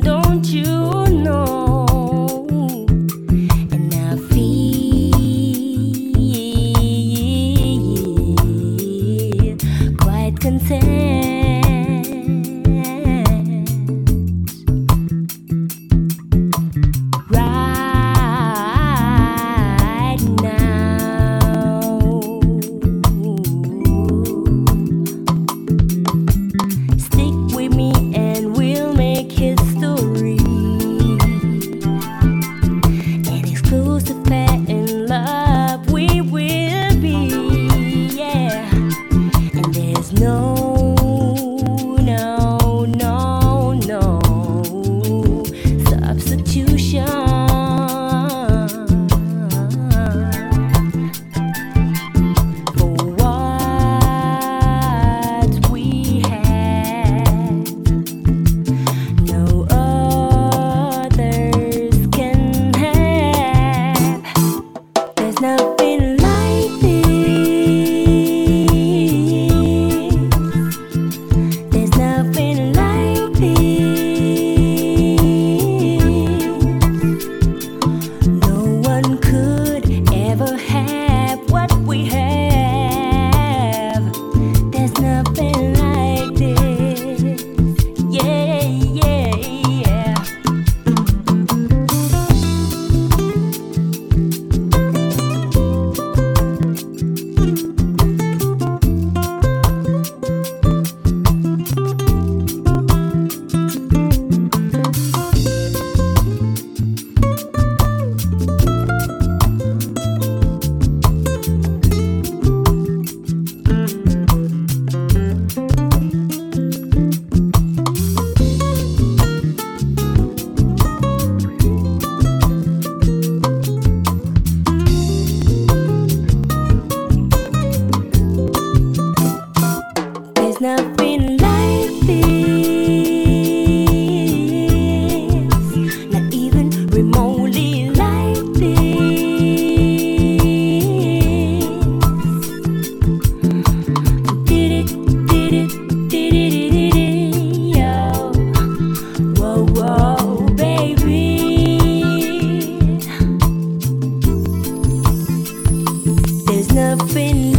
don't you know? And I feel quite content right now. Stick with me and we'll make history. An exclusive pair in love we will be, yeah. And there's no substitution for what we have. No others can have. There's nothing like this. There's nothing like this. No one could ever have what we have. There's nothing like this. Yeah, yeah, yeah. There's nothing like this, not even remotely like this. Did it, yo. Whoa, whoa, baby. There's nothing